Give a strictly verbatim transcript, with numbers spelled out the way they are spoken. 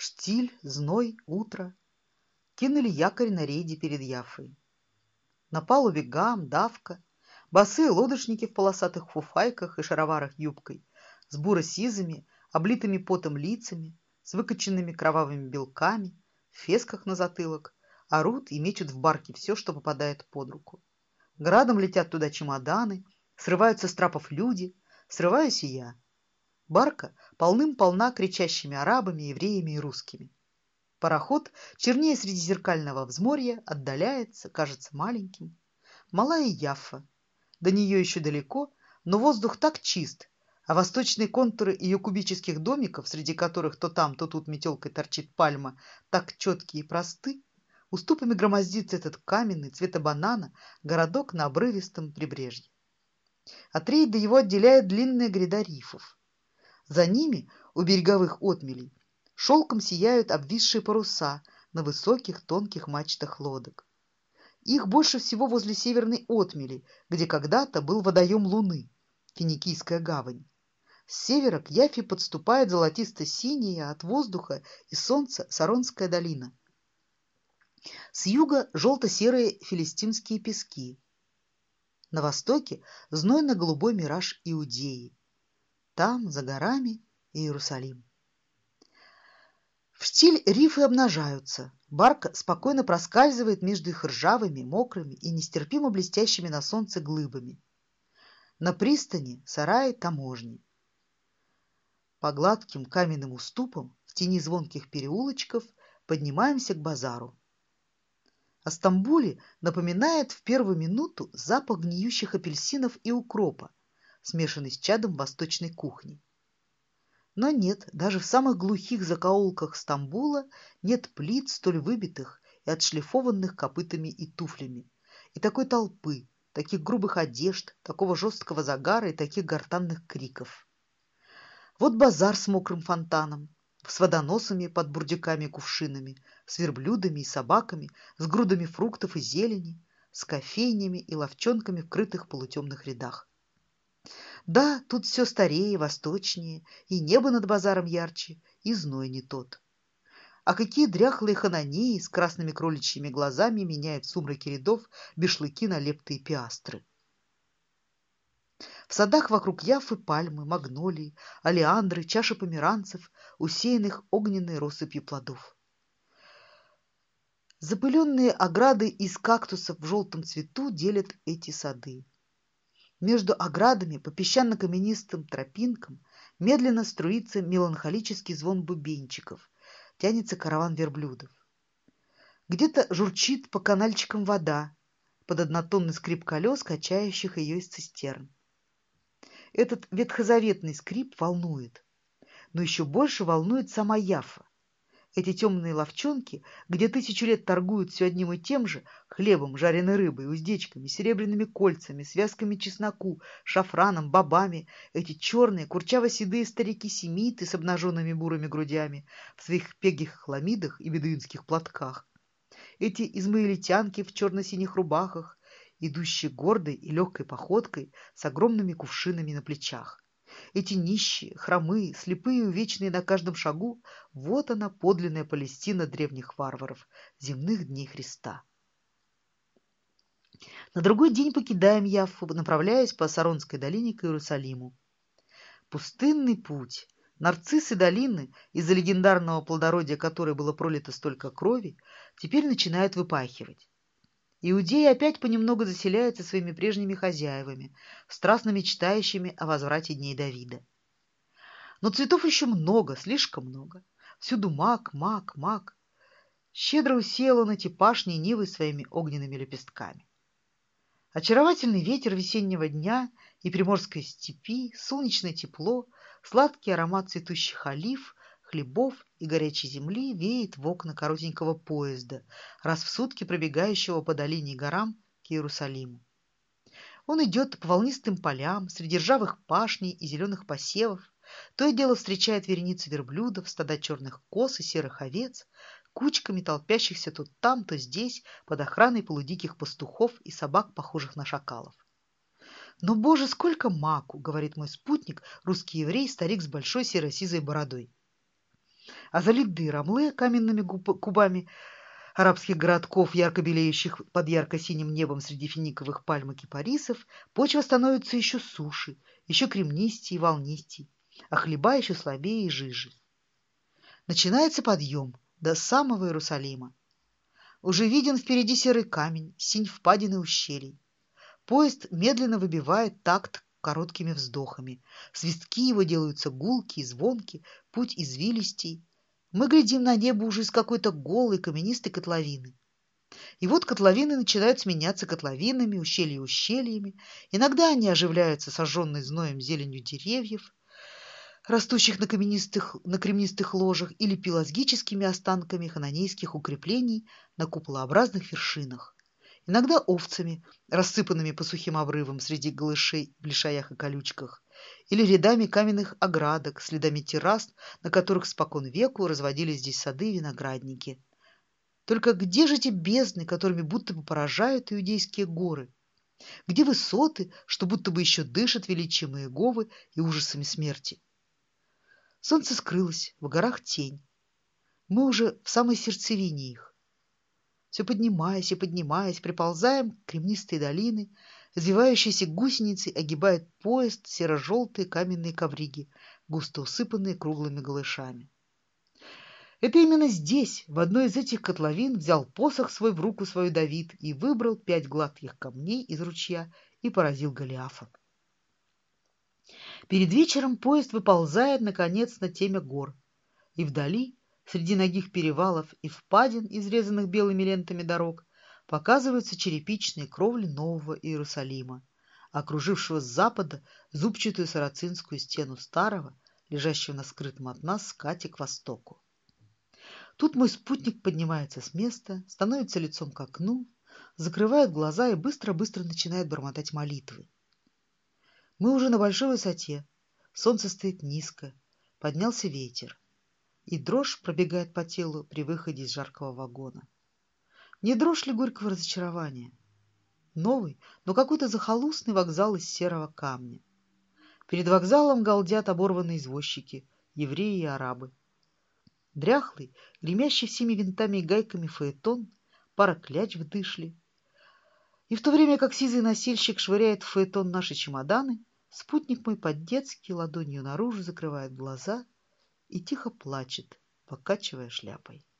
Штиль, зной, утро. Кинули якорь на рейде перед Яффой. На палубе гам, давка, босые лодочники в полосатых фуфайках и шароварах-юбкой, с буро-сизыми, облитыми потом лицами, с выкоченными кровавыми белками, в фесках на затылок, орут и мечут в барке все, что попадает под руку. Градом летят туда чемоданы, срываются с трапов люди, срываюсь и я. Барка полным-полна кричащими арабами, евреями и русскими. Пароход, чернее среди зеркального взморья, отдаляется, кажется маленьким. Малая Яффа. До нее еще далеко, но воздух так чист, а восточные контуры ее кубических домиков, среди которых то там, то тут метелкой торчит пальма, так четкие и просты, уступами громоздится этот каменный, цвета банана, городок на обрывистом прибрежье. От рейда его отделяет длинная гряда рифов. За ними, у береговых отмелей, шелком сияют обвисшие паруса на высоких тонких мачтах лодок. Их больше всего возле северной отмели, где когда-то был водоем Луны, Финикийская гавань. С севера к Яффе подступает золотисто-синяя от воздуха и солнца Саронская долина. С юга желто-серые филистимские пески. На востоке знойно-голубой мираж Иудеи. Там, за горами, Иерусалим. В штиль рифы обнажаются. Барка спокойно проскальзывает между их ржавыми, мокрыми и нестерпимо блестящими на солнце глыбами. На пристани сараи таможни. По гладким каменным уступам в тени звонких переулочков поднимаемся к базару. О Стамбуле напоминает в первую минуту запах гниющих апельсинов и укропа, смешанный с чадом восточной кухни. Но нет, даже в самых глухих закоулках Стамбула нет плит, столь выбитых и отшлифованных копытами и туфлями, и такой толпы, таких грубых одежд, такого жесткого загара и таких гортанных криков. Вот базар с мокрым фонтаном, с водоносами под бурдюками и кувшинами, с верблюдами и собаками, с грудами фруктов и зелени, с кофейнями и лавчонками в крытых полутемных рядах. Да, тут все старее, восточнее, и небо над базаром ярче, и зной не тот. А какие дряхлые хананеи с красными кроличьими глазами меняют в сумраке рядов бешлыки на лептые пиастры. В садах вокруг Яффы пальмы, магнолии, олеандры, чаши померанцев, усеянных огненной россыпью плодов. Запыленные ограды из кактусов в желтом цвету делят эти сады. Между оградами по песчано-каменистым тропинкам медленно струится меланхолический звон бубенчиков, тянется караван верблюдов. Где-то журчит по канальчикам вода, под однотонный скрип колес, качающих ее из цистерн. Этот ветхозаветный скрип волнует, но еще больше волнует сама Яффа. Эти темные лавчонки, где тысячу лет торгуют все одним и тем же хлебом, жареной рыбой, уздечками, серебряными кольцами, связками чесноку, шафраном, бобами, эти черные, курчаво-седые старики-семиты с обнаженными бурыми грудями в своих пегих хламидах и бедуинских платках, эти измаилитянки в черно-синих рубахах, идущие гордой и легкой походкой с огромными кувшинами на плечах. Эти нищие, хромые, слепые и увечные на каждом шагу — вот она, подлинная Палестина древних варваров, земных дней Христа. На другой день покидаем Яффу, направляясь по Саронской долине к Иерусалиму. Пустынный путь. Нарциссы долины, из-за легендарного плодородия которой было пролито столько крови, теперь начинают выпахивать. Иудеи опять понемногу заселяются своими прежними хозяевами, страстно мечтающими о возврате дней Давида. Но цветов еще много, слишком много. Всюду мак, мак, мак. Щедро усеял он эти пашни и нивы своими огненными лепестками. Очаровательный ветер весеннего дня и приморской степи, солнечное тепло, сладкий аромат цветущих олив, хлебов и горячей земли веет в окна коротенького поезда, раз в сутки пробегающего по долине и горам к Иерусалиму. Он идет по волнистым полям, среди ржавых пашней и зеленых посевов, то и дело встречает вереницу верблюдов, стада черных коз и серых овец, кучками толпящихся то там, то здесь, под охраной полудиких пастухов и собак, похожих на шакалов. «Но, боже, сколько маку!» — говорит мой спутник, русский еврей, старик с большой серо-сизой бородой. а залитые рамле каменными кубами арабских городков, ярко белеющих под ярко-синим небом среди финиковых пальм и кипарисов, почва становится еще суше, еще кремнистей и волнистей, а хлеба еще слабее и жиже. Начинается подъем до самого Иерусалима. Уже виден впереди серый камень, синь впадины ущелий. Поезд медленно выбивает такт короткими вздохами. Свистки его делаются гулкие, звонкие, путь извилистей. Мы глядим на небо уже из какой-то голой каменистой котловины. И вот котловины начинают сменяться котловинами, ущелья ущельями. Иногда они оживляются сожженной зноем зеленью деревьев, растущих на каменистых, на кремнистых ложах, или пелагическими останками хананейских укреплений на куполообразных вершинах. Иногда овцами, рассыпанными по сухим обрывам среди голышей в лишаях и колючках, или рядами каменных оградок, следами террас, на которых спокон веку разводились здесь сады и виноградники. Только где же те бездны, которыми будто бы поражают иудейские горы? Где высоты, что будто бы еще дышат величием Иеговы и ужасами смерти? Солнце скрылось, в горах тень. Мы уже в самой сердцевине их. Все поднимаясь и поднимаясь, приползаем к кремнистой долины, извивающиеся гусеницы огибают поезд серо-желтые каменные ковриги, густо усыпанные круглыми голышами. Это именно здесь, в одной из этих котловин, взял посох свой в руку свою Давид и выбрал пять гладких камней из ручья и поразил Голиафа. Перед вечером поезд выползает, наконец, на темя гор, и вдали, среди нагих перевалов и впадин, изрезанных белыми лентами дорог, показываются черепичные кровли Нового Иерусалима, окружившего с запада зубчатую сарацинскую стену старого, лежащего на скрытом от нас скате к востоку. Тут мой спутник поднимается с места, становится лицом к окну, закрывает глаза и быстро-быстро начинает бормотать молитвы. Мы уже на большой высоте, солнце стоит низко, поднялся ветер, и дрожь пробегает по телу при выходе из жаркого вагона. Не дрожь ли горького разочарования? Новый, но какой-то захолустный вокзал из серого камня. Перед вокзалом галдят оборванные извозчики, евреи и арабы. Дряхлый, гремящий всеми винтами и гайками фаэтон, пара кляч в дышле. И в то время как сизый носильщик швыряет в фаэтон наши чемоданы, спутник мой по-детски ладонью наружу закрывает глаза и тихо плачет, покачивая шляпой.